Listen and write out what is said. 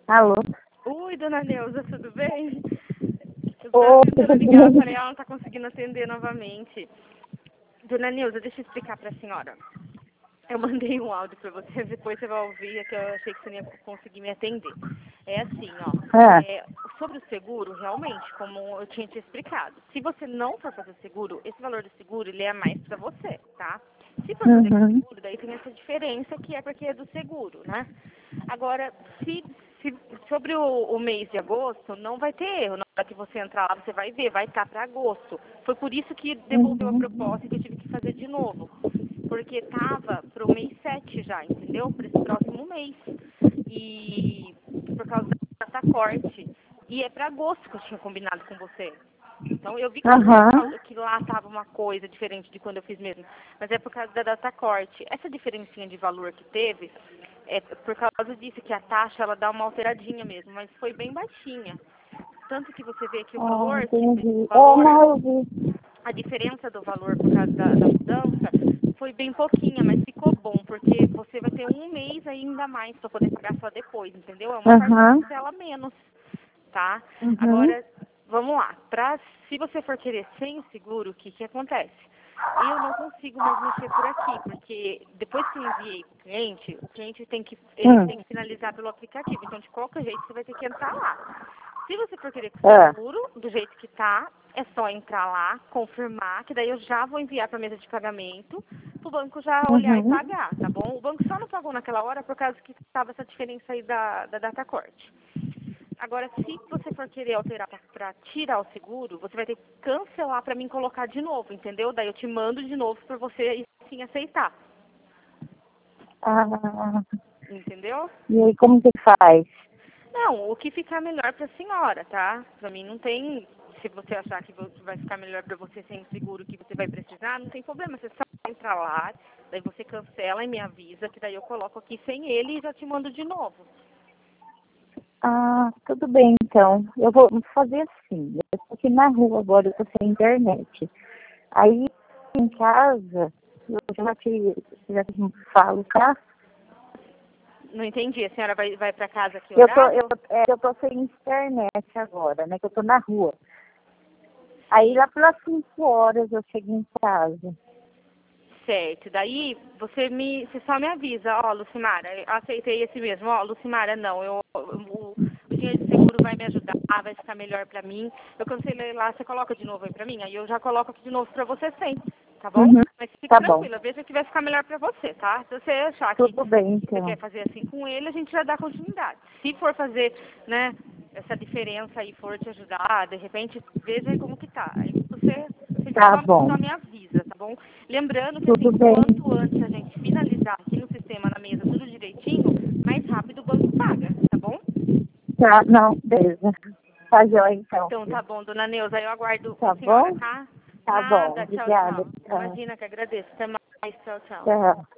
Alô? Oi, dona Neuza, tudo bem? Eu Oi, estava tentando ligar, falei, ela não está conseguindo atender novamente. Dona Neuza, deixa eu explicar para a senhora. Eu mandei um áudio para você, depois você vai ouvir, que eu achei que você não ia conseguir me atender. É assim, ó, Ah, sobre o seguro, realmente, como eu tinha te explicado, se você não for fazer seguro, esse valor do seguro, ele é mais para você, tá? Se for fazer uhum. seguro, daí tem essa diferença que é porque é do seguro, né? Agora, sobre o mês de agosto, não vai ter erro. Na hora que você entrar lá, você vai ver, vai estar para agosto. Foi por isso que devolveu a proposta e que eu tive que fazer de novo. Porque estava para o mês 7 já, entendeu? Para esse próximo mês. E por causa da data corte. E é para agosto que eu tinha combinado com você. Então, eu vi Aham. que lá estava uma coisa diferente de quando eu fiz mesmo. Mas é por causa da data corte. Essa diferencinha de valor que teve, é por causa disso, que a taxa, ela dá uma alteradinha mesmo. Mas foi bem baixinha. Tanto que você vê que o Ah, valor, entendi. Não, eu vi. a diferença do valor por causa da mudança foi bem pouquinha, mas ficou bom, porque você vai ter um mês ainda mais para poder pagar só depois, entendeu? É uma Aham. parcela menos, tá? Uhum. Agora, vamos lá. Se você for querer sem o seguro, o que acontece? Eu não consigo mais mexer por aqui, porque depois que eu enviei para o cliente ele Hum. tem que finalizar pelo aplicativo. Então, de qualquer jeito, você vai ter que entrar lá. Se você for querer com Ah. seguro, do jeito que tá, é só entrar lá, confirmar, que daí eu já vou enviar para a mesa de pagamento, para o banco já olhar e Uhum. pagar, tá bom? O banco só não pagou naquela hora por causa que estava essa diferença aí da data corte. Agora, se você for querer alterar para tirar o seguro, você vai ter que cancelar para mim colocar de novo, entendeu? Daí eu te mando de novo para você sim aceitar, Ah, entendeu? e aí, como que faz? Não, o que ficar melhor para a senhora, tá? Para mim não tem, se você achar que vai ficar melhor para você sem o seguro que você vai precisar, não tem problema, você só entra lá, daí você cancela e me avisa, que daí eu coloco aqui sem ele e já te mando de novo. Ah, tudo bem, então. Eu vou fazer assim. Eu tô aqui na rua agora, eu tô sem internet. Aí, em casa, eu já te falo, tá? Não entendi, a senhora vai para casa que Eu tô, eu, horário? eu tô sem internet agora, né? Que eu tô na rua. Aí Sim. lá pelas 5 horas eu chego em casa. Certo, daí você só me avisa, ó, Lucimara, eu aceitei esse mesmo, ó, Lucimara, não, o dinheiro de seguro vai me ajudar, vai ficar melhor pra mim, eu cancelei lá, você coloca de novo aí pra mim, aí eu já coloco aqui de novo pra você sem, tá bom? Uhum, Mas fique tá bom. tranquila, veja que vai ficar melhor pra você, tá? Se você achar Tudo bem, que você então. quer fazer assim com ele, a gente já dá continuidade. Se for fazer, né, essa diferença aí for te ajudar, de repente, veja aí como que tá. Aí você Tá bom. só me avisa, tá bom? Lembrando que, Tudo assim, bem. quanto antes a gente finalizar aqui no sistema, na mesa, tudo direitinho, mais rápido o banco paga, tá bom? Tá, não, beleza. Tá jóia, então. Então, tá bom, dona Neuza, eu aguardo Tá a senhora, bom? tá? Tá bom. Nada, tchau, Obrigada. tchau. Tchau. Imagina que agradeço. Até mais, tchau, tchau. Tchau.